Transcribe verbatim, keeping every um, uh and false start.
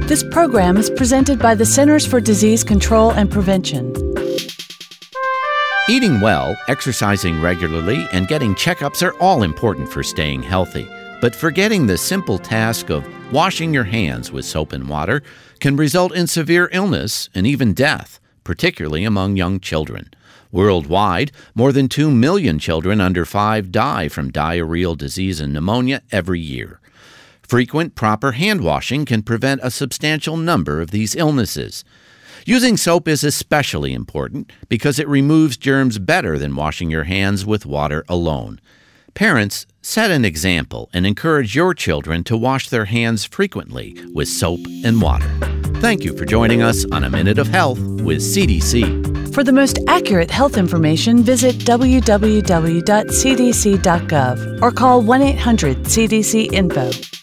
This program is presented by the Centers for Disease Control and Prevention. Eating well, exercising regularly, and getting checkups are all important for staying healthy. But forgetting the simple task of washing your hands with soap and water can result in severe illness and even death, particularly among young children. Worldwide, more than two million children under five die from diarrheal disease and pneumonia every year. Frequent, proper hand washing can prevent a substantial number of these illnesses. Using soap is especially important because it removes germs better than washing your hands with water alone. Parents, set an example and encourage your children to wash their hands frequently with soap and water. Thank you for joining us on A Minute of Health with C D C. For the most accurate health information, visit w w w dot c d c dot gov or call one eight hundred C D C info.